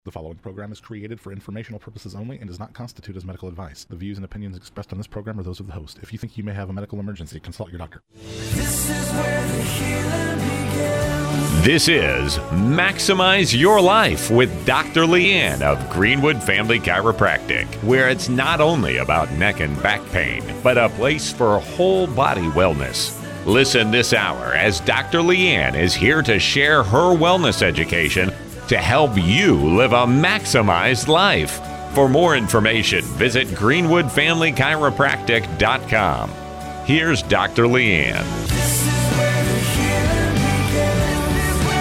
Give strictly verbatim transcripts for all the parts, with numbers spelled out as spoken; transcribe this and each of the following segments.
The following program is created for informational purposes only and does not constitute as medical advice. The views and opinions expressed on this program are those of the host. If you think you may have a medical emergency, consult your doctor. This is where the healing begins. This is Maximize Your Life with Doctor Leanne of Greenwood Family Chiropractic, where it's not only about neck and back pain, but a place for whole body wellness. Listen this hour as Doctor Leanne is here to share her wellness education to help you live a maximized life. For more information, visit greenwood family chiropractic dot com. Here's Doctor Leanne. This is where the healing begins.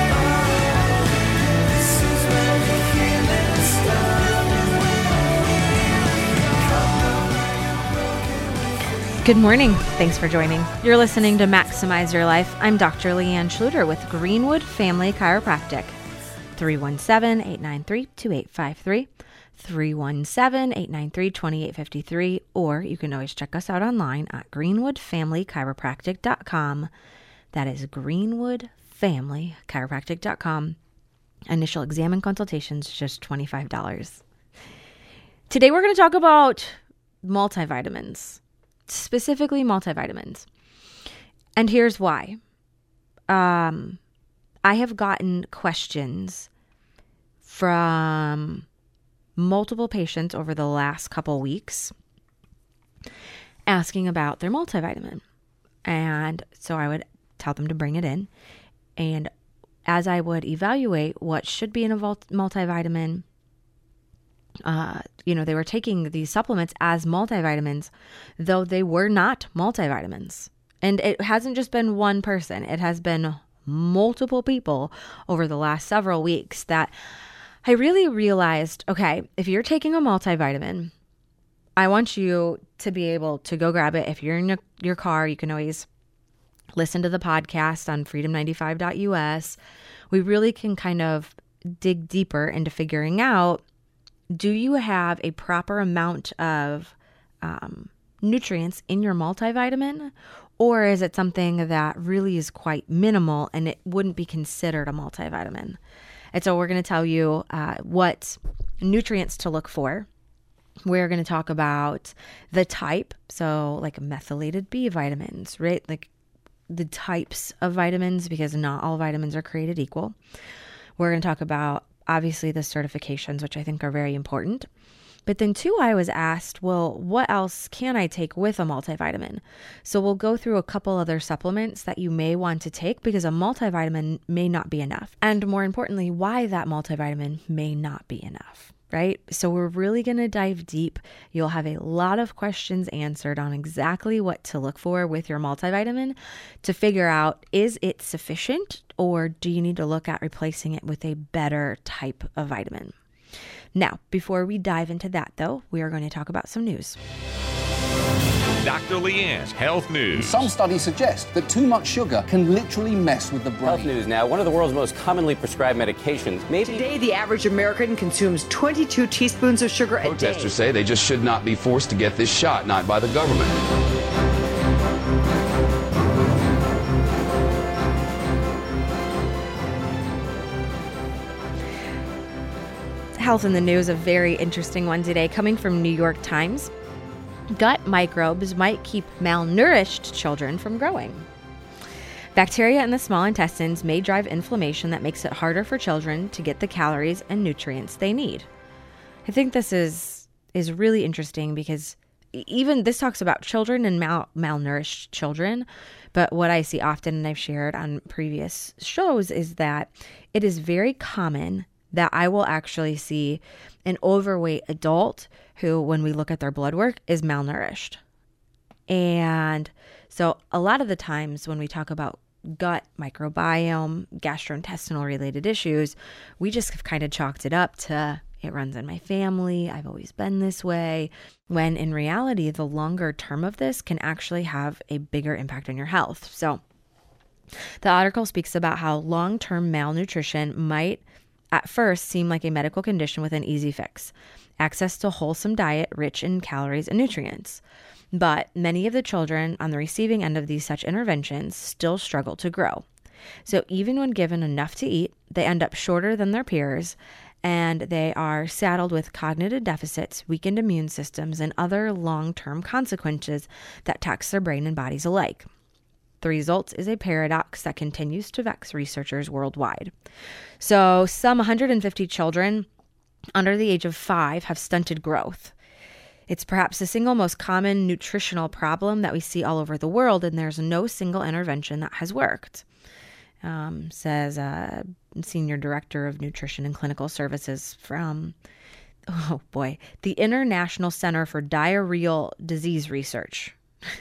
This is where the healing starts. Good morning. Thanks for joining. You're listening to Maximize Your Life. I'm Doctor Leanne Schluter with Greenwood Family Chiropractic. three one seven, eight nine three, two eight five three, three one seven, eight nine three, two eight five three, or you can always check us out online at greenwood family chiropractic dot com. That is greenwood family chiropractic dot com. Initial exam and consultations, just twenty-five dollars. Today we're going to talk about multivitamins, specifically multivitamins. And here's why. Um... I have gotten questions from multiple patients over the last couple weeks asking about their multivitamin. And so I would tell them to bring it in. And as I would evaluate what should be in a multivitamin, uh, you know, they were taking these supplements as multivitamins, though they were not multivitamins. And it hasn't just been one person. It has been multiple people over the last several weeks that I really realized, okay, if you're taking a multivitamin, I want you to be able to go grab it. If you're in your car, you can always listen to the podcast on freedom ninety-five dot U S. We really can kind of dig deeper into figuring out, do you have a proper amount of um, nutrients in your multivitamin? Or is it something that really is quite minimal and it wouldn't be considered a multivitamin? And so we're going to tell you uh, what nutrients to look for. We're going to talk about the type, so like methylated B vitamins, right? Like the types of vitamins, because not all vitamins are created equal. We're going to talk about, obviously, the certifications, which I think are very important. But then too, I was asked, well, what else can I take with a multivitamin? So we'll go through a couple other supplements that you may want to take because a multivitamin may not be enough. And more importantly, why that multivitamin may not be enough, right? So we're really going to dive deep. You'll have a lot of questions answered on exactly what to look for with your multivitamin to figure out, is it sufficient or do you need to look at replacing it with a better type of vitamin? Now, before we dive into that, though, we are going to talk about some news. Doctor Leanne's Health News. Some studies suggest that too much sugar can literally mess with the brain. Health News now, one of the world's most commonly prescribed medications. Maybe Today, the average American consumes twenty-two teaspoons of sugar a day. Protesters say they just should not be forced to get this shot, not by the government. Health in the news, a very interesting one today, coming from New York Times. Gut microbes might keep malnourished children from growing. Bacteria in the small intestines may drive inflammation that makes it harder for children to get the calories and nutrients they need. I think this is is really interesting because even this talks about children and mal- malnourished children, but what I see often, and I've shared on previous shows, is that it is very common that I will actually see an overweight adult who, when we look at their blood work, is malnourished. And so a lot of the times when we talk about gut microbiome, gastrointestinal related issues, we just have kind of chalked it up to, it runs in my family, I've always been this way, when in reality, the longer term of this can actually have a bigger impact on your health. So the article speaks about how long-term malnutrition might at first seem like a medical condition with an easy fix, access to wholesome diet rich in calories and nutrients. But many of the children on the receiving end of these such interventions still struggle to grow. So even when given enough to eat, they end up shorter than their peers and they are saddled with cognitive deficits, weakened immune systems, and other long-term consequences that tax their brain and bodies alike. The result is a paradox that continues to vex researchers worldwide. So some one hundred fifty children under the age of five have stunted growth. It's perhaps the single most common nutritional problem that we see all over the world, and there's no single intervention that has worked, um, says a Senior Director of Nutrition and Clinical Services from, oh boy, the International Center for Diarrheal Disease Research.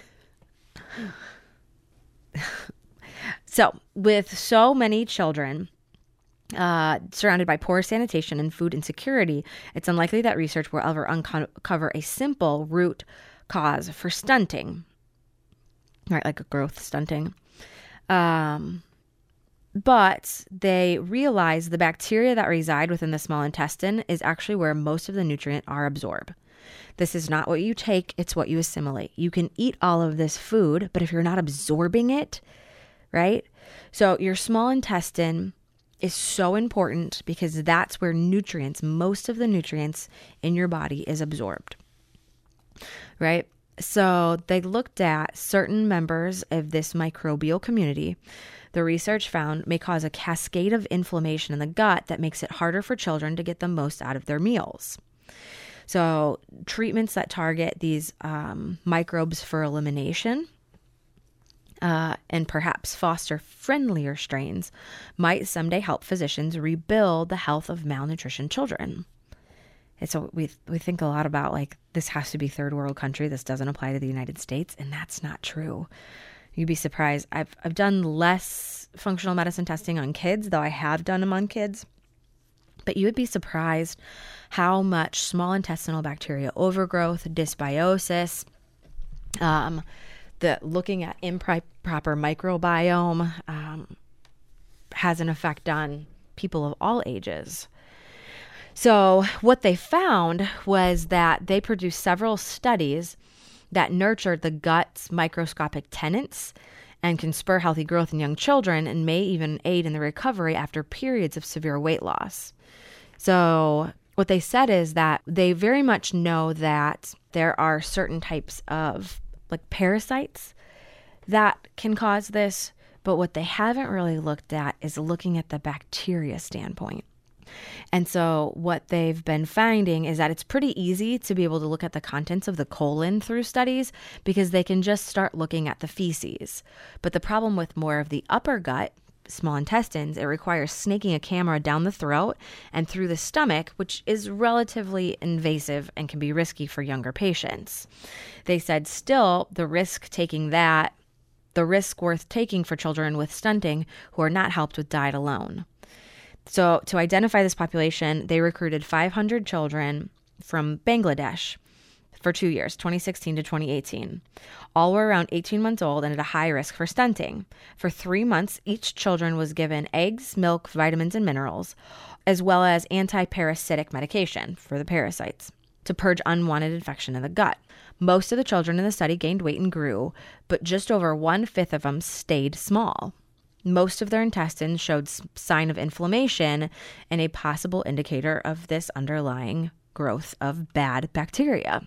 So, with so many children uh, surrounded by poor sanitation and food insecurity, it's unlikely that research will ever uncover a simple root cause for stunting, right? Like a growth stunting. Um, but they realize the bacteria that reside within the small intestine is actually where most of the nutrient are absorbed. This is not what you take, it's what you assimilate. You can eat all of this food, but if you're not absorbing it, right? So your small intestine is so important because that's where nutrients, most of the nutrients in your body is absorbed, right? So they looked at certain members of this microbial community. The research found may cause a cascade of inflammation in the gut that makes it harder for children to get the most out of their meals. So treatments that target these um, microbes for elimination uh, and perhaps foster friendlier strains might someday help physicians rebuild the health of malnutrition children. And so we we think a lot about like, this has to be third world country. This doesn't apply to the United States. And that's not true. You'd be surprised. I've, I've done less functional medicine testing on kids, though I have done them on kids. But you would be surprised how much small intestinal bacteria overgrowth, dysbiosis, um, the looking at improper microbiome um, has an effect on people of all ages. So what they found was that they produced several studies that nurtured the gut's microscopic tenants and can spur healthy growth in young children and may even aid in the recovery after periods of severe weight loss. So what they said is that they very much know that there are certain types of like parasites that can cause this, but what they haven't really looked at is looking at the bacteria standpoint. And so what they've been finding is that it's pretty easy to be able to look at the contents of the colon through studies because they can just start looking at the feces. But the problem with more of the upper gut, small intestines, it requires snaking a camera down the throat and through the stomach, which is relatively invasive and can be risky for younger patients. They said still the risk taking that, the risk worth taking for children with stunting who are not helped with diet alone. So to identify this population, they recruited five hundred children from Bangladesh for two years, twenty sixteen to twenty eighteen. All were around eighteen months old and at a high risk for stunting. For three months, each children was given eggs, milk, vitamins, and minerals, as well as anti-parasitic medication for the parasites to purge unwanted infection in the gut. Most of the children in the study gained weight and grew, but just over one-fifth of them stayed small. Most of their intestines showed sign of inflammation and a possible indicator of this underlying growth of bad bacteria.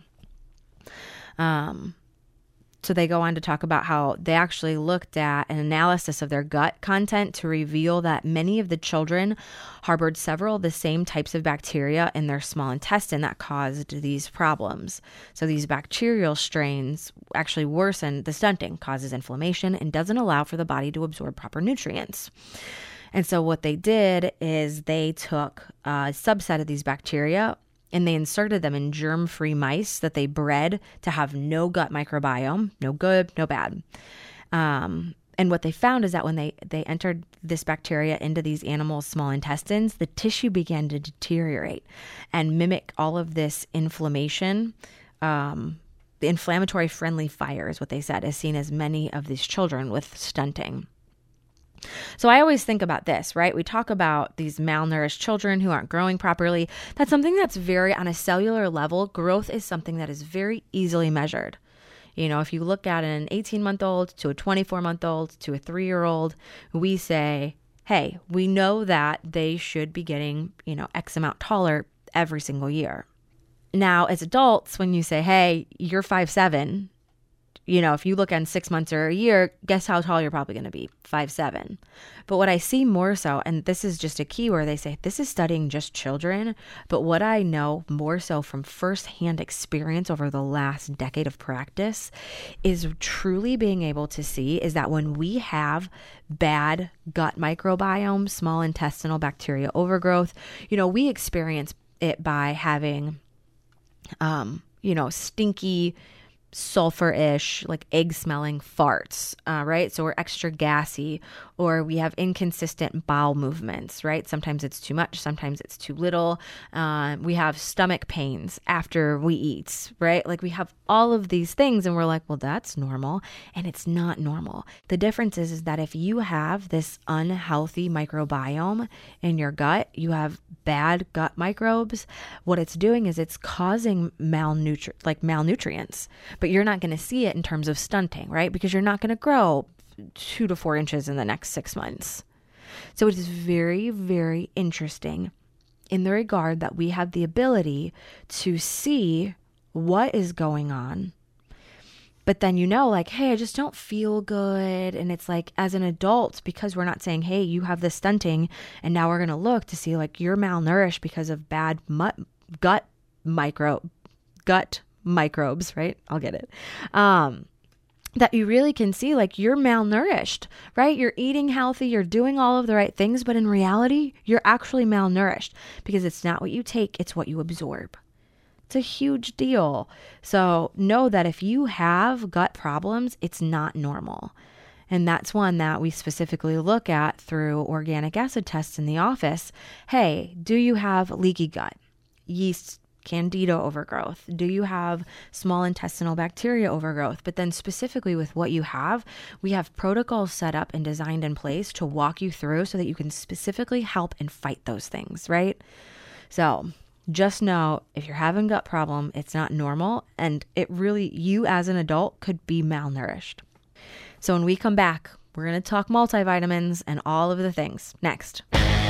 Um, so they go on to talk about how they actually looked at an analysis of their gut content to reveal that many of the children harbored several of the same types of bacteria in their small intestine that caused these problems. So these bacterial strains actually worsen the stunting, causes inflammation, and doesn't allow for the body to absorb proper nutrients. And so what they did is they took a subset of these bacteria and they inserted them in germ-free mice that they bred to have no gut microbiome, no good, no bad. Um, and what they found is that when they, they entered this bacteria into these animals' small intestines, the tissue began to deteriorate and mimic all of this inflammation. Um, the inflammatory friendly fire is what they said is seen as many of these children with stunting. So I always think about this, right? We talk about these malnourished children who aren't growing properly. That's something that's very, on a cellular level, growth is something that is very easily measured. You know, if you look at an eighteen-month-old to a twenty-four-month-old to a three-year-old, we say, hey, we know that they should be getting, you know, X amount taller every single year. Now, as adults, when you say, hey, you're five seven, you know, if you look in six months or a year, guess how tall you're probably going to be? five seven. But what I see more so, and this is just a key where they say, this is studying just children, but what I know more so from firsthand experience over the last decade of practice is truly being able to see is that when we have bad gut microbiome, small intestinal bacteria overgrowth, you know, we experience it by having, um, you know, stinky, sulfur-ish, like egg-smelling farts, uh, right? So we're extra gassy, or we have inconsistent bowel movements, right? Sometimes it's too much, sometimes it's too little. Uh, we have stomach pains after we eat, right? Like we have all of these things, and we're like, well, that's normal, and it's not normal. The difference is, is that if you have this unhealthy microbiome in your gut, you have bad gut microbes, what it's doing is it's causing malnutri- like malnutrients, but you're not going to see it in terms of stunting, right? Because you're not going to grow two to four inches in the next six months. So it is very, very interesting in the regard that we have the ability to see what is going on. But then, you know, like, hey, I just don't feel good. And it's like, as an adult, because we're not saying, hey, you have this stunting, and now we're going to look to see like you're malnourished because of bad mu- gut micro, gut microbes, right? I'll get it. Um, that you really can see like you're malnourished, right? You're eating healthy, you're doing all of the right things, but in reality, you're actually malnourished because it's not what you take, it's what you absorb. It's a huge deal. So know that if you have gut problems, it's not normal. And that's one that we specifically look at through organic acid tests in the office. Hey, do you have leaky gut, yeast, candida overgrowth? Do you have small intestinal bacteria overgrowth? But then specifically with what you have, we have protocols set up and designed in place to walk you through so that you can specifically help and fight those things, right? So just know if you're having gut problem, it's not normal, and it really, you as an adult could be malnourished. So when we come back, we're going to talk multivitamins and all of the things next.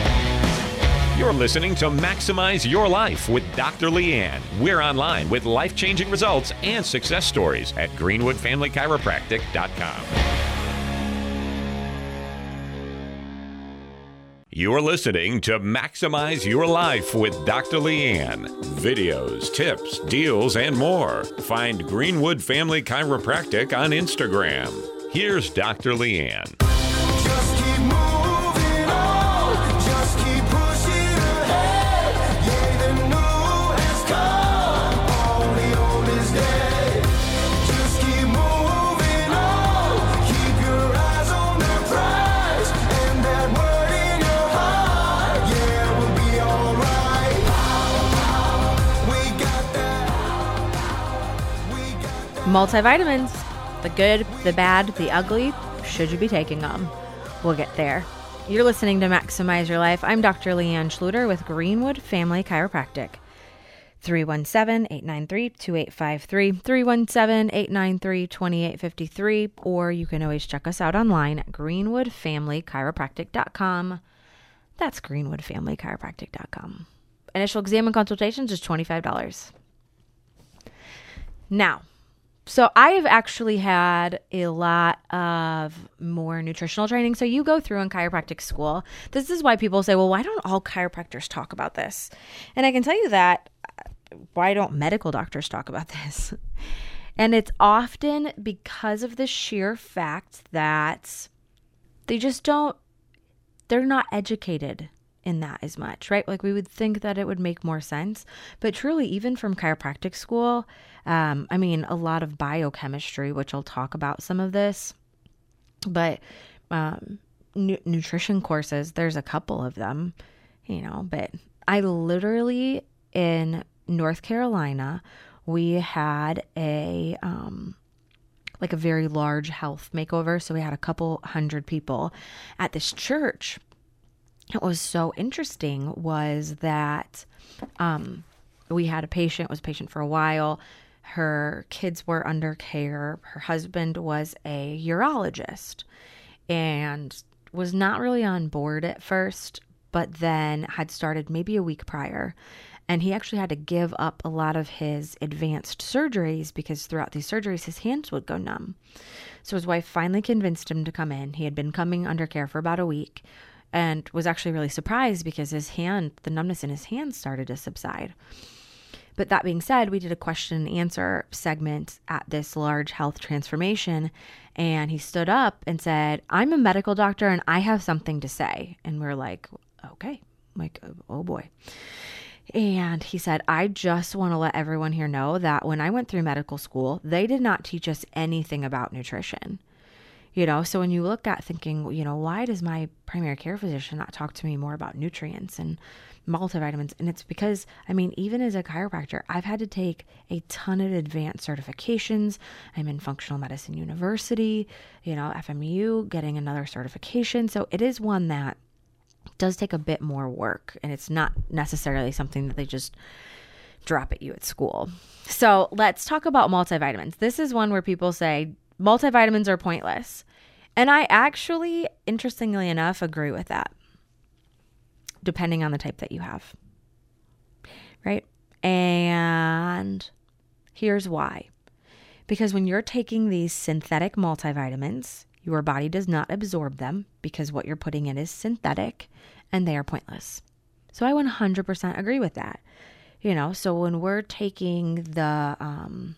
You're listening to Maximize Your Life with Doctor Leanne. We're online with life-changing results and success stories at greenwood family chiropractic dot com. You're listening to Maximize Your Life with Doctor Leanne. Videos, tips, deals, and more. Find Greenwood Family Chiropractic on Instagram. Here's Doctor Leanne. Just keep moving on. Just keep pushing ahead. Yeah, the new has come. Only old is dead. Just keep moving on. Keep your eyes on the prize. And that word in your heart. Yeah, we'll be alright. We got that. We got that. Multivitamins, the good, the bad, the ugly. Should you be taking them? We'll get there. You're listening to Maximize Your Life. I'm Doctor Leanne Schluter with Greenwood Family Chiropractic. three one seven, eight nine three, two eight five three, three one seven, eight nine three, two eight five three, or you can always check us out online at greenwood family chiropractic dot com. That's greenwood family chiropractic dot com. Initial exam and consultations is twenty-five dollars. Now, so I have actually had a lot of more nutritional training. So you go through in chiropractic school. This is why people say, well, why don't all chiropractors talk about this? And I can tell you that, why don't medical doctors talk about this? And it's often because of the sheer fact that they just don't, they're not educated in that as much, right? Like we would think that it would make more sense, but truly even from chiropractic school, um, I mean, a lot of biochemistry, which I'll talk about some of this, but um, nu- nutrition courses, there's a couple of them, you know, but I literally in North Carolina, we had a, um, like a very large health makeover. So we had a couple hundred people at this church. What was so interesting was that um, we had a patient, was a patient for a while. Her kids were under care. Her husband was a urologist. And was not really on board at first, but then had started maybe a week prior. And he actually had to give up a lot of his advanced surgeries because throughout these surgeries, his hands would go numb. So his wife finally convinced him to come in. He had been coming under care for about a week and was actually really surprised because his hand, the numbness in his hand started to subside. But that being said, we did a question and answer segment at this large health transformation. And he stood up and said, I'm a medical doctor and I have something to say. And we're like, okay, like, oh boy. And he said, I just want to let everyone here know that when I went through medical school, they did not teach us anything about nutrition. You know, so when you look at thinking, you know, why does my primary care physician not talk to me more about nutrients and multivitamins? And it's because, I mean, even as a chiropractor, I've had to take a ton of advanced certifications. I'm in Functional Medicine University, you know, F M U, getting another certification. So it is one that does take a bit more work, and it's not necessarily something that they just drop at you at school. So let's talk about multivitamins. This is one where people say multivitamins are pointless. And I actually, interestingly enough, agree with that, depending on the type that you have, right? And here's why. Because when you're taking these synthetic multivitamins, your body does not absorb them because what you're putting in is synthetic and they are pointless. So I one hundred percent agree with that. You know, so when we're taking the, um,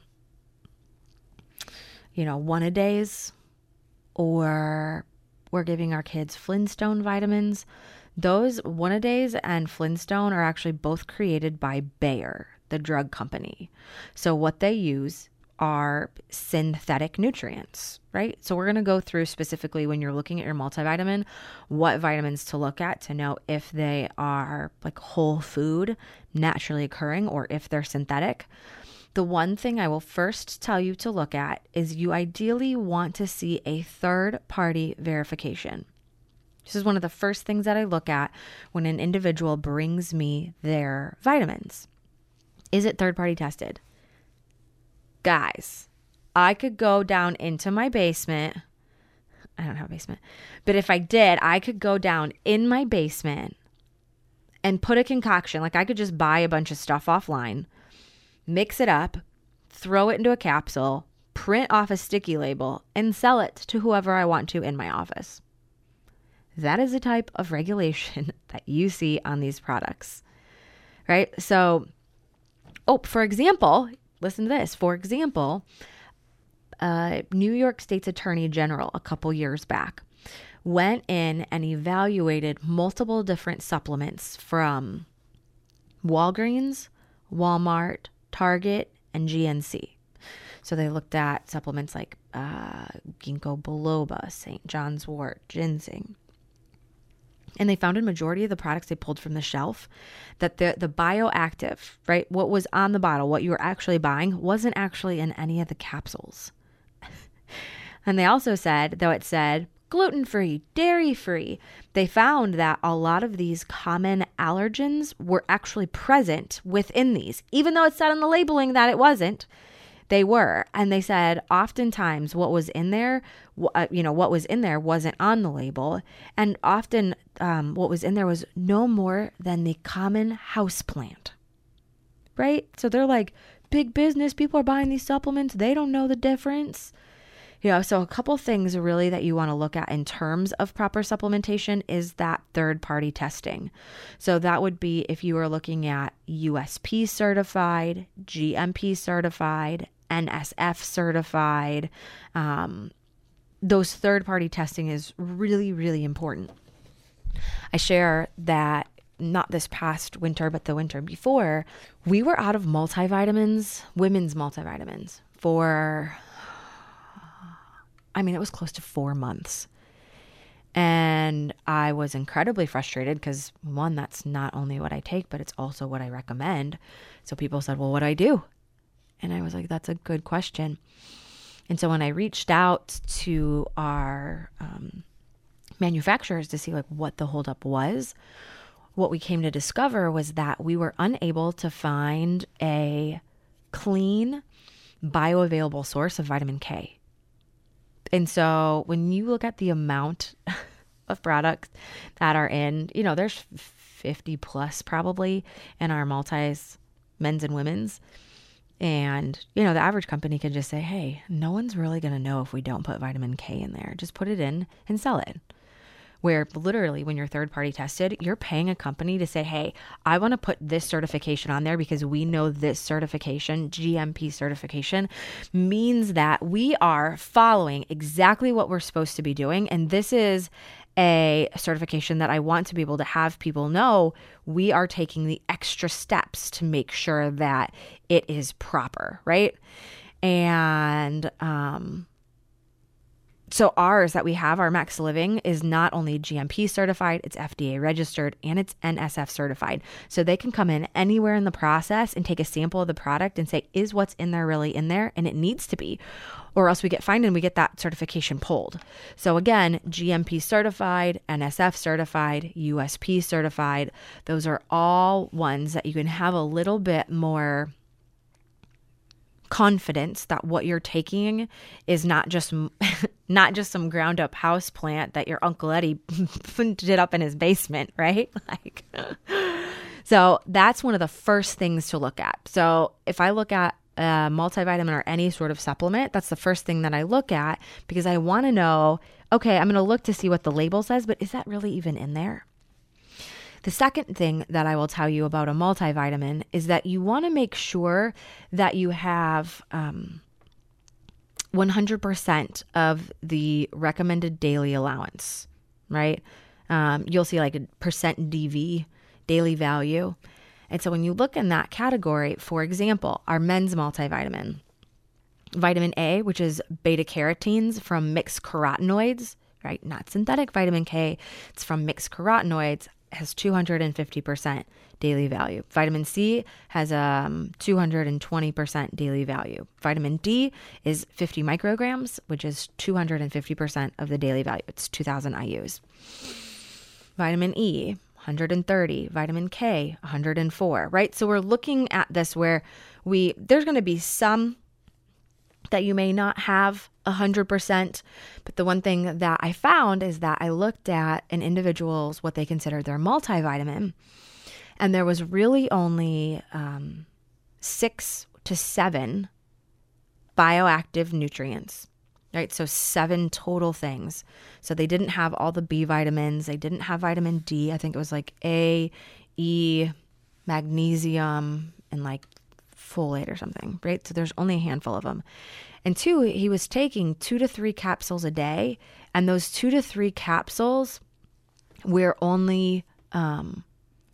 you know, one-a-days, or we're giving our kids Flintstone vitamins, those one-a-days and Flintstone are actually both created by Bayer, the drug company. So what they use are synthetic nutrients, right? So we're going to go through specifically when you're looking at your multivitamin, what vitamins to look at to know if they are like whole food, naturally occurring, or if they're synthetic. The one thing I will first tell you to look at is you ideally want to see a third-party verification. This is one of the first things that I look at when an individual brings me their vitamins. Is it third-party tested? Guys, I could go down into my basement. I don't have a basement. But if I did, I could go down in my basement and put a concoction. Like I could just buy a bunch of stuff offline, mix it up, throw it into a capsule, print off a sticky label, and sell it to whoever I want to in my office. That is the type of regulation that you see on these products, right? So, oh, for example, listen to this. For example, uh, New York State's Attorney General a couple years back went in and evaluated multiple different supplements from Walgreens, Walmart, Target, and G N C. So they looked at supplements like uh, ginkgo biloba, Saint John's wort, ginseng. And they found a majority of the products they pulled from the shelf that the, the bioactive, right, what was on the bottle, what you were actually buying, wasn't actually in any of the capsules. And they also said, though it said gluten-free, dairy-free, they found that a lot of these common allergens were actually present within these. Even though it said on the labeling that it wasn't, they were. And they said oftentimes what was in there, uh, you know, what was in there wasn't on the label. And often um, what was in there was no more than the common houseplant, right? So they're like, big business, people are buying these supplements. They don't know the difference. You know, so a couple things really that you want to look at in terms of proper supplementation is that third-party testing. So that would be if you were looking at U S P certified, G M P certified, N S F certified. Um, those third-party testing is really, really important. I share that not this past winter, but the winter before, we were out of multivitamins, women's multivitamins, for... I mean, it was close to four months. And I was incredibly frustrated because, one, that's not only what I take, but it's also what I recommend. So people said, well, what do I do? And I was like, that's a good question. And so when I reached out to our um, manufacturers to see like what the holdup was, what we came to discover was that we were unable to find a clean, bioavailable source of vitamin K. And so when you look at the amount of products that are in, you know, there's fifty plus probably in our multis, men's and women's. And, you know, the average company could just say, hey, no one's really going to know if we don't put vitamin K in there. Just put it in and sell it. Where literally when you're third party tested, you're paying a company to say, hey, I want to put this certification on there because we know this certification, G M P certification, means that we are following exactly what we're supposed to be doing. And this is a certification that I want to be able to have people know we are taking the extra steps to make sure that it is proper, right? And, um, So ours that we have, our Max Living, is not only G M P certified, it's F D A registered, and it's N S F certified. So they can come in anywhere in the process and take a sample of the product and say, is what's in there really in there? And it needs to be, or else we get fined and we get that certification pulled. So again, G M P certified, N S F certified, U S P certified. Those are all ones that you can have a little bit more confidence that what you're taking is not just not just some ground up house plant that your Uncle Eddie did up in his basement, right? Like, so that's one of the first things to look at. So if I look at a multivitamin or any sort of supplement, that's the first thing that I look at because I want to know, okay, I'm going to look to see what the label says, but is that really even in there? The second thing that I will tell you about a multivitamin is that you want to make sure that you have um, one hundred percent of the recommended daily allowance, right? Um, you'll see like a percent D V, daily value. And so when you look in that category, for example, our men's multivitamin, vitamin A, which is beta carotenes from mixed carotenoids, right? Not synthetic vitamin K, it's from mixed carotenoids, has two hundred fifty percent daily value. Vitamin C has um, two hundred twenty percent daily value. Vitamin D is fifty micrograms, which is two hundred fifty percent of the daily value. It's two thousand I U's. Vitamin E, one hundred thirty. Vitamin K, one hundred four, right? So we're looking at this where we, there's going to be some that you may not have one hundred percent. But the one thing that I found is that I looked at an individual's, what they considered their multivitamin, and there was really only um, six to seven bioactive nutrients, right? So seven total things. So they didn't have all the B vitamins. They didn't have vitamin D. I think it was like A, E, magnesium, and like folate or something, right? So there's only a handful of them. And two, he was taking two to three capsules a day, and those two to three capsules were only um,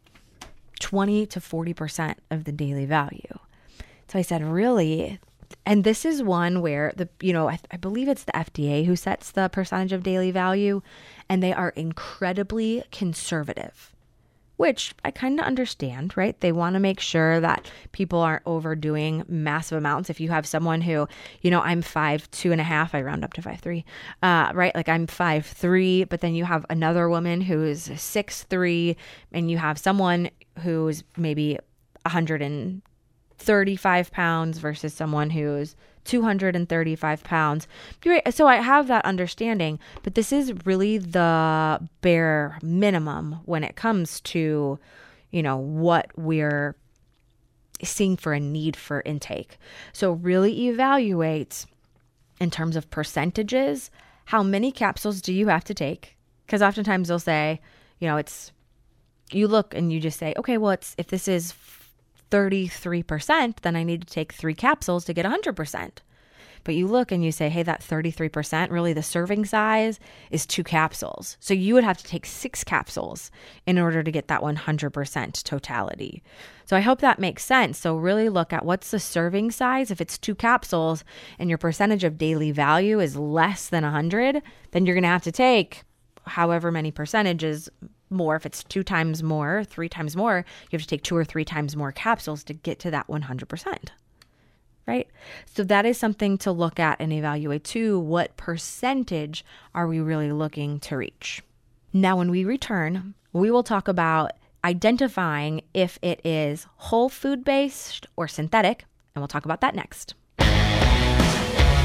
twenty to forty percent of the daily value. So I said, really? And this is one where the, you know, I, I believe it's the F D A who sets the percentage of daily value, and they are incredibly conservative, which I kind of understand, right? They want to make sure that people aren't overdoing massive amounts. If you have someone who, you know, I'm five, two and a half, I round up to five, three, uh, right? Like I'm five, three, but then you have another woman who is six, three, and you have someone who's maybe one hundred thirty-five pounds versus someone who's two hundred thirty-five pounds. So I have that understanding, but this is really the bare minimum when it comes to, you know, what we're seeing for a need for intake. So really evaluate in terms of percentages, how many capsules do you have to take? Because oftentimes they'll say, you know, it's, you look and you just say, okay, well, it's, if this is thirty-three percent, then I need to take three capsules to get one hundred percent. But you look and you say, hey, that thirty-three percent, really the serving size is two capsules. So you would have to take six capsules in order to get that one hundred percent totality. So I hope that makes sense. So really look at what's the serving size. If it's two capsules and your percentage of daily value is less than one hundred, then you're going to have to take however many percentages more. If it's two times more, three times more, you have to take two or three times more capsules to get to that one hundred percent. Right? So that is something to look at and evaluate too. What percentage are we really looking to reach? Now, when we return, we will talk about identifying if it is whole food based or synthetic, and we'll talk about that next.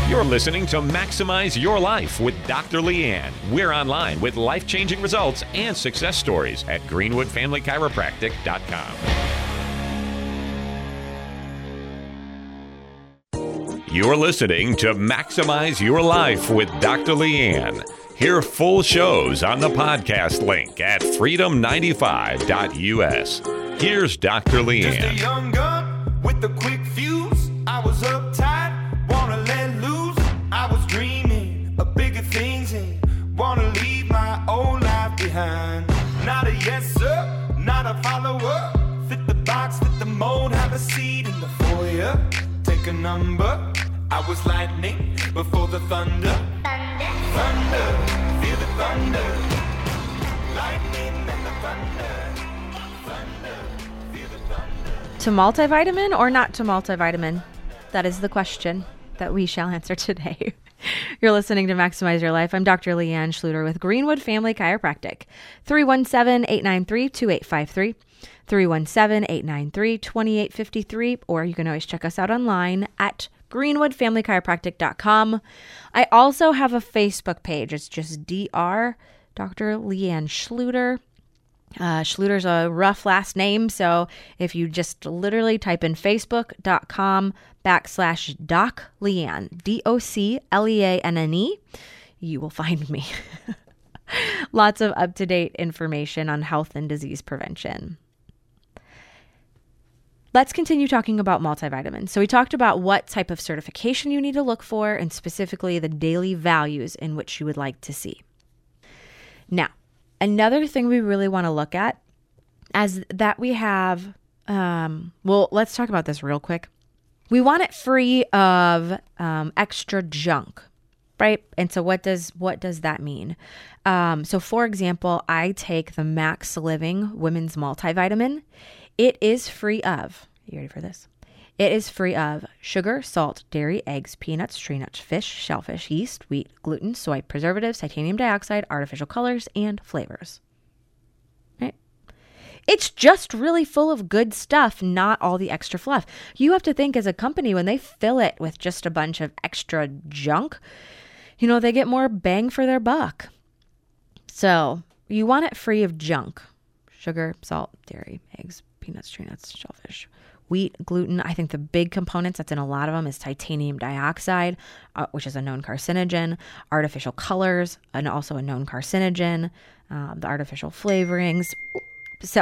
You're listening to Maximize Your Life with Doctor Leanne. We're online with life-changing results and success stories at greenwood family chiropractic dot com. You're listening to Maximize Your Life with Doctor Leanne. Hear full shows on the podcast link at freedom ninety-five dot U S. Here's Doctor Just a Leanne. young gun with a quick fuse. I was uptight, wanna let loose. I was dreaming of bigger things and wanna leave my old life behind. Not a yes sir, not a follower. Fit the box, fit the mold, have a seat in the foyer. Take a number. I was lightning before the thunder. Thunder, thunder, feel the thunder. Lightning and the thunder. Thunder, feel the thunder. To multivitamin or not to multivitamin? That is the question that we shall answer today. You're listening to Maximize Your Life. I'm Doctor Leanne Schluter with Greenwood Family Chiropractic. three one seven, eight nine three, two eight five three. three one seven, eight nine three, two eight five three. Or you can always check us out online at greenwood family chiropractic dot com. I also have a Facebook page. It's just D R, Doctor Leanne Schluter. Uh, Schluter's a rough last name, so if you just literally type in facebook.com backslash Doc Leanne, D O C L E A N N E, you will find me. Lots of up-to-date information on health and disease prevention. Let's continue talking about multivitamins. So we talked about what type of certification you need to look for and specifically the daily values in which you would like to see. Now, another thing we really want to look at is that we have, um, well, let's talk about this real quick. We want it free of um, extra junk, right? And so what does what does that mean? Um, so for example, I take the Max Living Women's Multivitamin. It is free of, you ready for this? It is free of sugar, salt, dairy, eggs, peanuts, tree nuts, fish, shellfish, yeast, wheat, gluten, soy, preservatives, titanium dioxide, artificial colors, and flavors. Right? It's just really full of good stuff, not all the extra fluff. You have to think as a company, when they fill it with just a bunch of extra junk, you know, they get more bang for their buck. So you want it free of junk. Sugar, salt, dairy, eggs, peanuts, tree nuts, shellfish, wheat, gluten. I think the big components that's in a lot of them is titanium dioxide, uh, which is a known carcinogen, artificial colors, and also a known carcinogen, uh, the artificial flavorings. So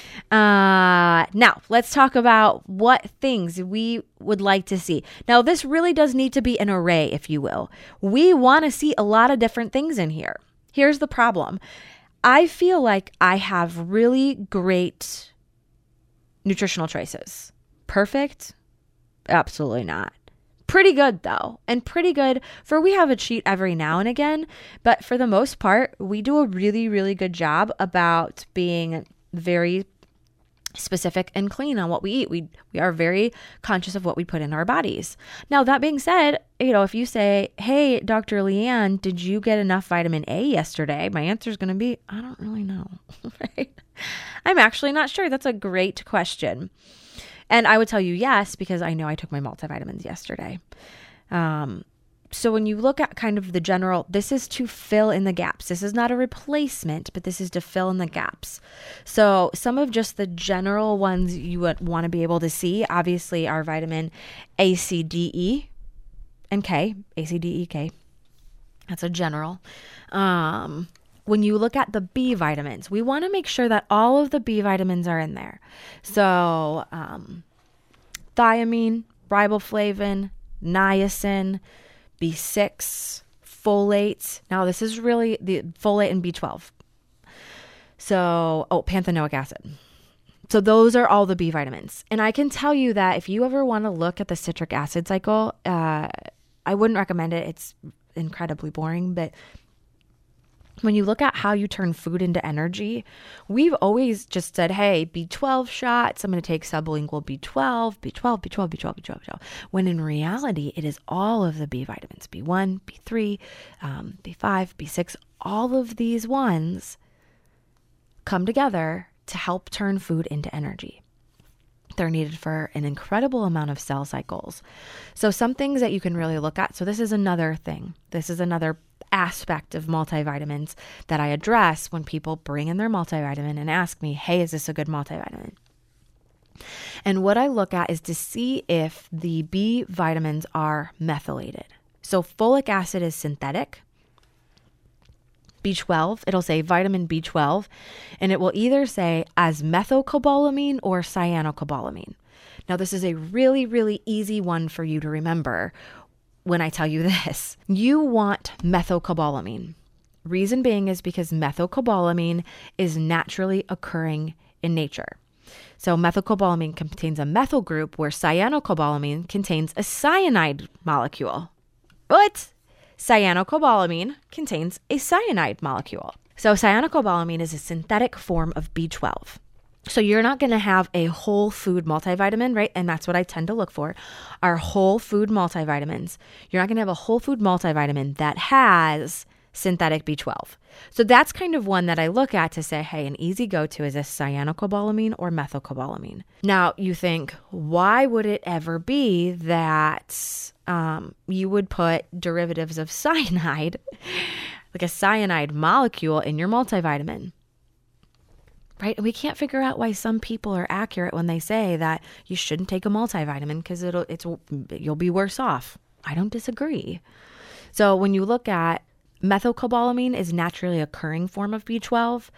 uh, now let's talk about what things we would like to see. Now, this really does need to be an array, if you will. We want to see a lot of different things in here. Here's the problem. I feel like I have really great nutritional choices. Perfect? Absolutely not. Pretty good though. And pretty good for we have a cheat every now and again, but for the most part, we do a really, really good job about being very specific and clean on what we eat. We we are very conscious of what we put in our bodies. Now, that being said, you know, if you say, hey, Doctor Leanne, did you get enough vitamin A yesterday? My answer is going to be, I don't really know. Right? I'm actually not sure. That's a great question. And I would tell you yes, because I know I took my multivitamins yesterday. Um, so when you look at kind of the general, this is to fill in the gaps. This is not a replacement, but this is to fill in the gaps. So some of just the general ones you would want to be able to see, obviously, are vitamin A, C, D, E, and K. A, C, D, E, K. That's a general. Um, when you look at the B vitamins, we want to make sure that all of the B vitamins are in there. So um, thiamine, riboflavin, niacin, B six, folate. Now this is really the folate and B twelve. So, oh, panthenoic acid. So those are all the B vitamins. And I can tell you that if you ever want to look at the citric acid cycle, uh, I wouldn't recommend it. It's incredibly boring, but when you look at how you turn food into energy, we've always just said, hey, B twelve shots, I'm going to take sublingual B twelve, B twelve, B twelve, B twelve, B twelve, B twelve. When in reality, it is all of the B vitamins, B one, B three, um, B five, B six, all of these ones come together to help turn food into energy. They're needed for an incredible amount of cell cycles. So some things that you can really look at. So this is another thing. This is another aspect of multivitamins that I address when people bring in their multivitamin and ask me, hey, is this a good multivitamin? And what I look at is to see if the B vitamins are methylated. So folic acid is synthetic. B twelve, it'll say vitamin B twelve, and it will either say as methylcobalamin or cyanocobalamin. Now, this is a really, really easy one for you to remember when I tell you this. You want methylcobalamin. Reason being is because methylcobalamin is naturally occurring in nature. So methylcobalamin contains a methyl group where cyanocobalamin contains a cyanide molecule. What? Cyanocobalamin contains a cyanide molecule. So cyanocobalamin is a synthetic form of B twelve. So you're not going to have a whole food multivitamin, right? And that's what I tend to look for, are whole food multivitamins. You're not going to have a whole food multivitamin that has synthetic B twelve. So that's kind of one that I look at to say, hey, an easy go-to is this cyanocobalamin or methylcobalamin. Now you think, why would it ever be that um, you would put derivatives of cyanide, like a cyanide molecule, in your multivitamin? Right? And we can't figure out why some people are accurate when they say that you shouldn't take a multivitamin because it'll it's you'll be worse off. I don't disagree. So when you look at methylcobalamin is naturally occurring form of B twelve.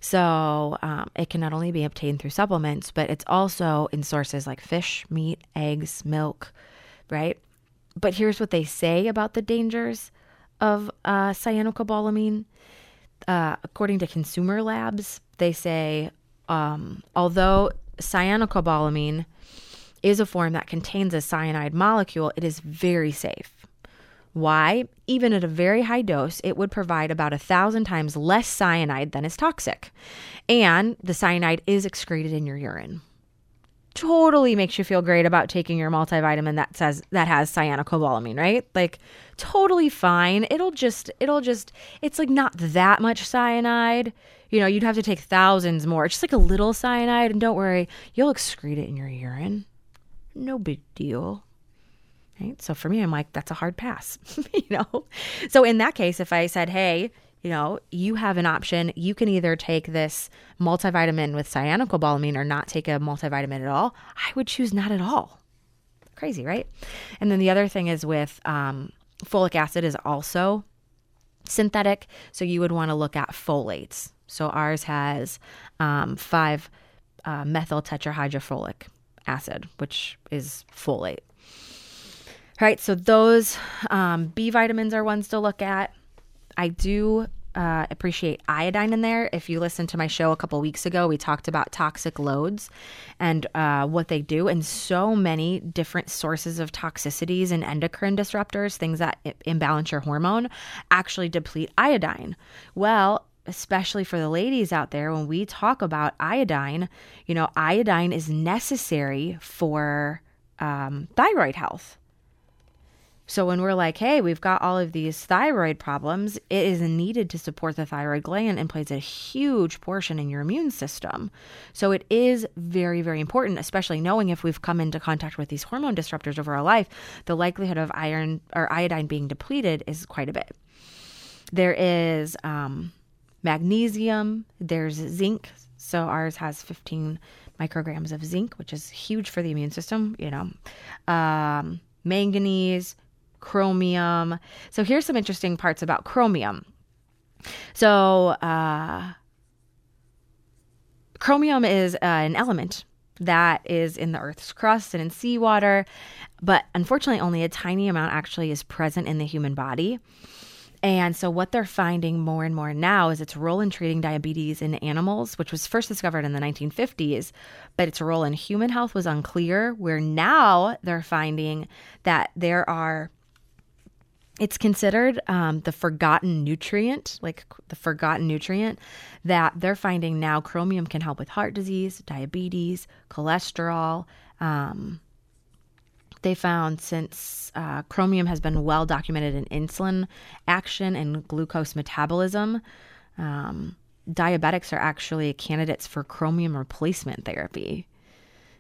So um, it can not only be obtained through supplements, but it's also in sources like fish, meat, eggs, milk, right? But here's what they say about the dangers of uh, cyanocobalamin. Uh, according to Consumer Labs, they say, um, although cyanocobalamin is a form that contains a cyanide molecule, it is very safe. Why? Even at a very high dose, it would provide about a thousand times less cyanide than is toxic. And the cyanide is excreted in your urine. Totally makes you feel great about taking your multivitamin that says that has cyanocobalamin, right? Like totally fine. It'll just, it'll just, it's like not that much cyanide. You know, you'd have to take thousands more. It's just like a little cyanide, and don't worry, you'll excrete it in your urine. No big deal. Right? So for me, I'm like, that's a hard pass, you know? So in that case, if I said, hey, you know, you have an option, you can either take this multivitamin with cyanocobalamin or not take a multivitamin at all, I would choose not at all. Crazy, right? And then the other thing is with um, folic acid is also synthetic. So you would want to look at folates. So ours has um, five uh, methyl tetrahydrofolic acid, which is folate. Right, so those um, B vitamins are ones to look at. I do uh, appreciate iodine in there. If you listened to my show a couple weeks ago, we talked about toxic loads and uh, what they do, and so many different sources of toxicities and endocrine disruptors, things that imbalance your hormone, actually deplete iodine. Well, especially for the ladies out there, when we talk about iodine, you know, iodine is necessary for um, thyroid health. So when we're like, hey, we've got all of these thyroid problems, it is needed to support the thyroid gland and plays a huge portion in your immune system. So it is very, very important, especially knowing if we've come into contact with these hormone disruptors over our life, the likelihood of iron or iodine being depleted is quite a bit. There is um, magnesium, there's zinc. So ours has fifteen micrograms of zinc, which is huge for the immune system, you know, um, manganese, chromium. So here's some interesting parts about chromium. So uh, chromium is uh, an element that is in the Earth's crust and in seawater, but unfortunately only a tiny amount actually is present in the human body. And so what they're finding more and more now is its role in treating diabetes in animals, which was first discovered in the nineteen fifties, but its role in human health was unclear, where now they're finding that there are, it's considered um, the forgotten nutrient, like the forgotten nutrient that they're finding now. Chromium can help with heart disease, diabetes, cholesterol. Um, They found since uh, chromium has been well documented in insulin action and glucose metabolism, um, diabetics are actually candidates for chromium replacement therapy.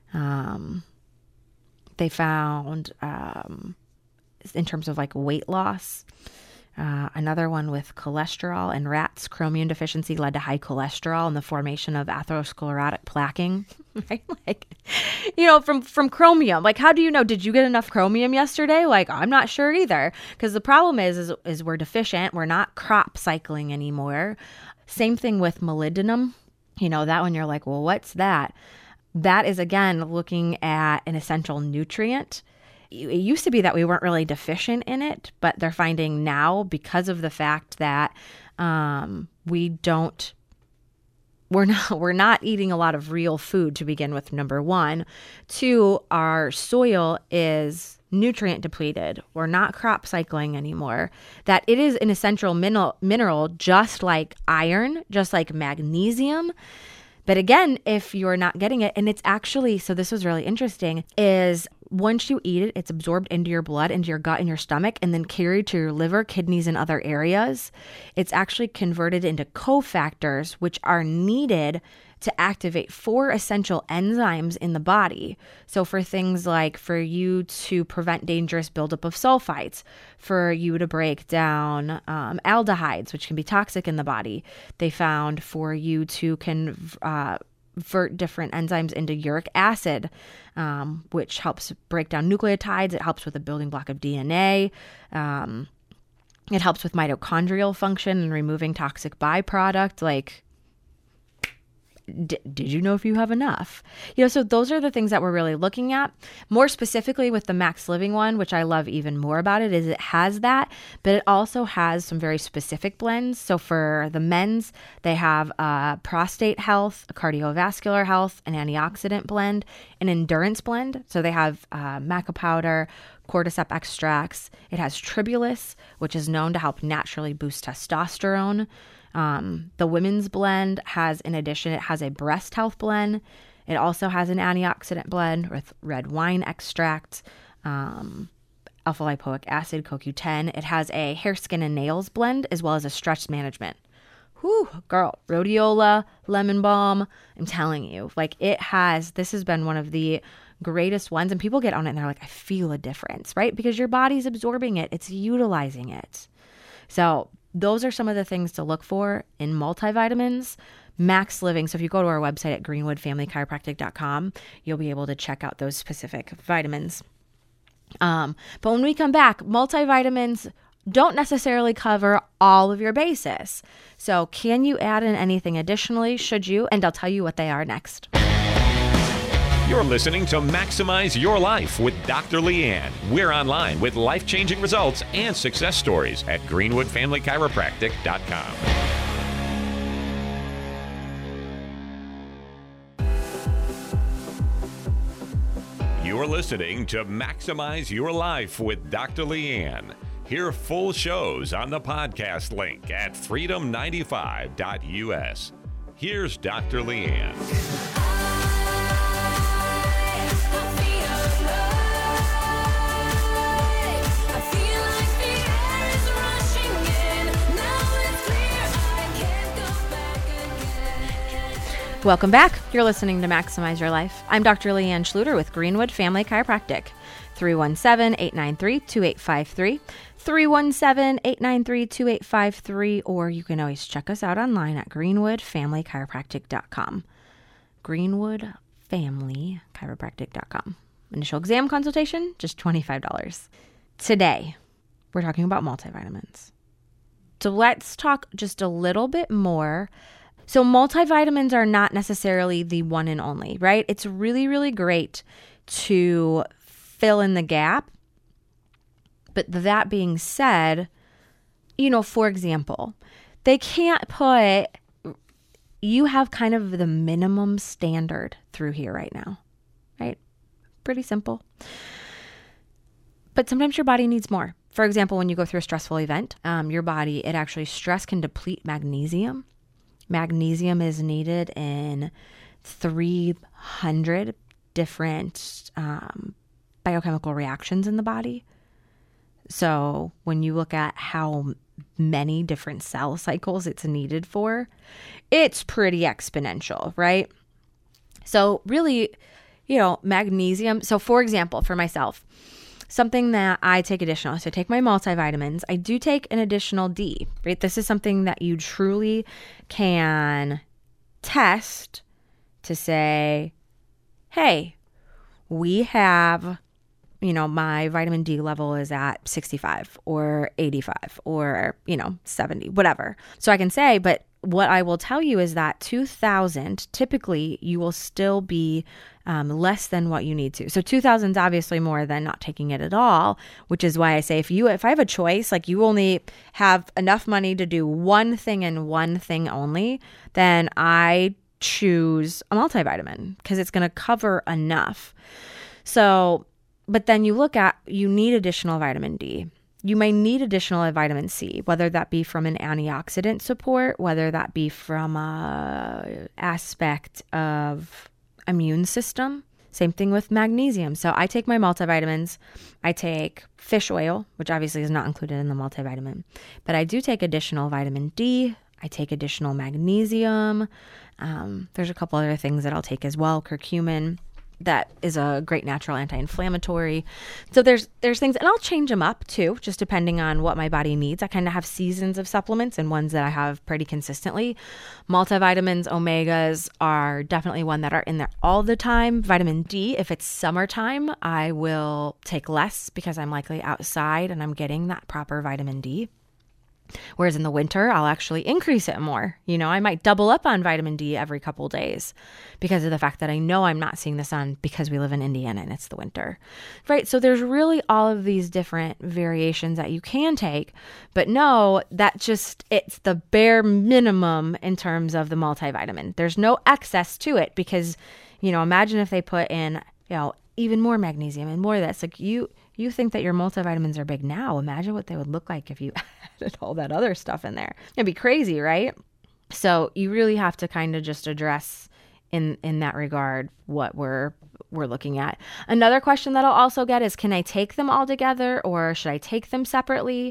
Um, they found, um, in terms of like weight loss, uh, another one with cholesterol in rats. Chromium deficiency led to high cholesterol and the formation of atherosclerotic plaquing. Right? Like, you know, from, from chromium. Like, how do you know? Did you get enough chromium yesterday? Like, I'm not sure either. Because the problem is, is, is we're deficient. We're not crop cycling anymore. Same thing with molybdenum. You know, that one you're like, well, what's that? That is, again, looking at an essential nutrient. It used to be that we weren't really deficient in it, but they're finding now, because of the fact that um, we don't, we're not, we're not eating a lot of real food to begin with, number one. Two, our soil is nutrient depleted. We're not crop cycling anymore. That it is an essential mineral, mineral just like iron, just like magnesium. But again, if you're not getting it, and it's actually, so this was really interesting, is once you eat it, it's absorbed into your blood, into your gut and your stomach, and then carried to your liver, kidneys, and other areas. It's actually converted into cofactors, which are needed to activate four essential enzymes in the body. So for things like for you to prevent dangerous buildup of sulfites, for you to break down um, aldehydes, which can be toxic in the body. They found for you to convert uh, different enzymes into uric acid, um, which helps break down nucleotides. It helps with the building block of D N A. Um, it helps with mitochondrial function and removing toxic byproduct like D- did you know if you have enough? You know, so those are the things that we're really looking at. More specifically with the Max Living one, which I love even more about it, is it has that, but it also has some very specific blends. So for the men's, they have a prostate health, a cardiovascular health, an antioxidant blend, an endurance blend. So they have uh, maca powder, cordyceps extracts. It has tribulus, which is known to help naturally boost testosterone. Um, the women's blend has, in addition, it has a breast health blend. It also has an antioxidant blend with red wine extract, um, alpha lipoic acid, C O Q ten. It has a hair, skin, and nails blend, as well as a stress management. Whew, girl, rhodiola, lemon balm. I'm telling you, like it has, this has been one of the greatest ones. And people get on it and they're like, I feel a difference, right? Because your body's absorbing it. It's utilizing it. So those are some of the things to look for in multivitamins. Max Living. So if you go to our website at greenwood family chiropractic dot com, you'll be able to check out those specific vitamins. Um, but when we come back, multivitamins don't necessarily cover all of your bases. So can you add in anything additionally? Should you? And I'll tell you what they are next. You're listening to Maximize Your Life with Doctor Leanne. We're online with life-changing results and success stories at greenwood family chiropractic dot com. You're listening to Maximize Your Life with Doctor Leanne. Hear full shows on the podcast link at freedom ninety-five dot U S. Here's Doctor Leanne. Welcome back. You're listening to Maximize Your Life. I'm Doctor Leanne Schluter with Greenwood Family Chiropractic. three one seven, eight nine three, two eight five three, three one seven, eight nine three, two eight five three, or you can always check us out online at greenwood family chiropractic dot com. greenwood family chiropractic dot com. Initial exam consultation, just twenty-five dollars. Today, we're talking about multivitamins. So let's talk just a little bit more. So multivitamins are not necessarily the one and only, right? It's really, really great to fill in the gap. But that being said, you know, for example, they can't put, you have kind of the minimum standard through here right now, right? Pretty simple. But sometimes your body needs more. For example, when you go through a stressful event, um, your body, it actually, stress can deplete magnesium. Magnesium is needed in three hundred different um, biochemical reactions in the body. So when you look at how many different cell cycles it's needed for, it's pretty exponential, right? So really, you know, magnesium. So for example, for myself, something that I take additional, so I take my multivitamins. I do take an additional D, right? This is something that you truly can test to say, hey, we have, you know, my vitamin D level is at sixty-five or eighty-five or, you know, seventy, whatever. So I can say, but what I will tell you is that two thousand, typically you will still be um, less than what you need to. So two thousand is obviously more than not taking it at all, which is why I say if you, if I have a choice, like you only have enough money to do one thing and one thing only, then I choose a multivitamin because it's going to cover enough. So, but then you look at, you need additional vitamin D. You may need additional vitamin C, whether that be from an antioxidant support, whether that be from a aspect of immune system. Same thing with magnesium. So I take my multivitamins. I take fish oil, which obviously is not included in the multivitamin, but I do take additional vitamin D. I take additional magnesium. Um, there's a couple other things that I'll take as well. Curcumin. That is a great natural anti-inflammatory. So there's there's things, and I'll change them up too, just depending on what my body needs. I kind of have seasons of supplements and ones that I have pretty consistently. Multivitamins, omegas are definitely one that are in there all the time. Vitamin D, if it's summertime, I will take less because I'm likely outside and I'm getting that proper vitamin D. Whereas in the winter, I'll actually increase it more. You know, I might double up on vitamin D every couple days because of the fact that I know I'm not seeing the sun because we live in Indiana and it's the winter, right? So there's really all of these different variations that you can take, but no, that just, it's the bare minimum in terms of the multivitamin. There's no excess to it because, you know, imagine if they put in, you know, even more magnesium and more of that. Like you, you think that your multivitamins are big now. Imagine what they would look like if you added all that other stuff in there. It'd be crazy, right? So you really have to kind of just address in in that regard what we're we're looking at. Another question that I'll also get is, can I take them all together or should I take them separately?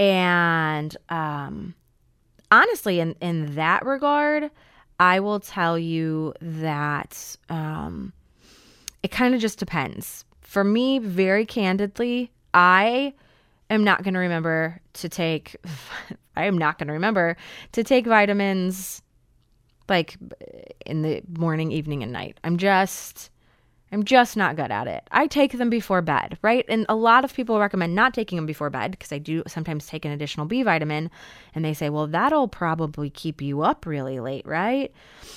And um, honestly, in, in that regard, I will tell you that um, it kind of just depends. For me, very candidly, I am not going to remember to take, I am not going to remember to take vitamins like in the morning, evening, and night. I'm just, I'm just not good at it. I take them before bed, right? And a lot of people recommend not taking them before bed because I do sometimes take an additional B vitamin and they say, well, that'll probably keep you up really late, right?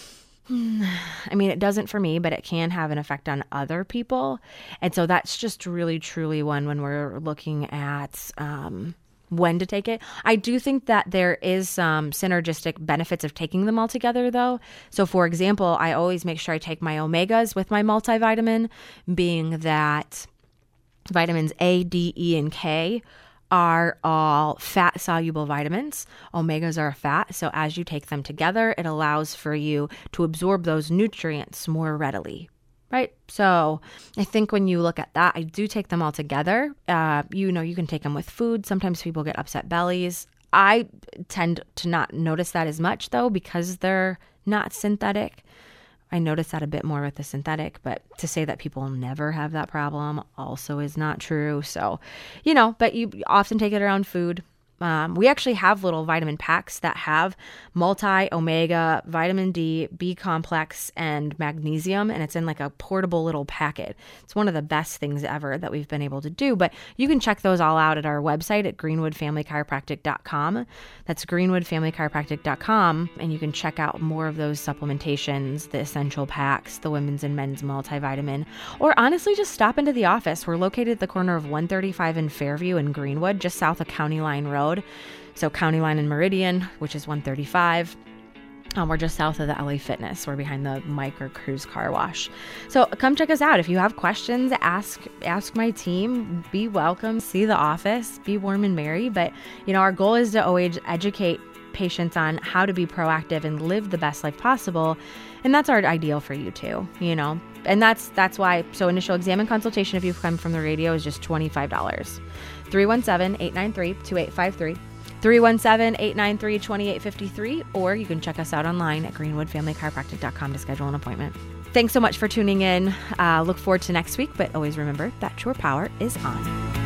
I mean, it doesn't for me, but it can have an effect on other people. And so that's just really, truly one when we're looking at um, when to take it. I do think that there is some synergistic benefits of taking them all together, though. So, for example, I always make sure I take my omegas with my multivitamin, being that vitamins A, D, E, and K are all fat-soluble vitamins. Omegas are a fat, so as you take them together, it allows for you to absorb those nutrients more readily, right? So I think when you look at that, I do take them all together. Uh, you know, you can take them with food. Sometimes people get upset bellies. I tend to not notice that as much, though, because they're not synthetic. I notice that a bit more with the synthetic, but to say that people never have that problem also is not true. So, you know, but you often take it around food. Um, we actually have little vitamin packs that have multi, omega, vitamin D, B complex, and magnesium, and it's in like a portable little packet. It's one of the best things ever that we've been able to do, but you can check those all out at our website at greenwood family chiropractic dot com. That's greenwood family chiropractic dot com, and you can check out more of those supplementations, the essential packs, the women's and men's multivitamin, or honestly, just stop into the office. We're located at the corner of one thirty-five in Fairview and Greenwood, just south of County Line Road. So County Line and Meridian, which is one thirty-five. Um, we're just south of the L A Fitness. We're behind the Mike or Cruise Car Wash. So come check us out. If you have questions, ask ask my team. Be welcome. See the office. Be warm and merry. But, you know, our goal is to always educate patients on how to be proactive and live the best life possible. And that's our ideal for you too, you know. And that's that's why, so initial exam and consultation, if you've come from the radio, is just twenty-five dollars. three one seven, eight nine three, two eight five three. three one seven, eight nine three, two eight five three. Or you can check us out online at greenwood family chiropractic dot com to schedule an appointment. thanks so much for tuning in. Uh, look forward to next week, but always remember that your power is on.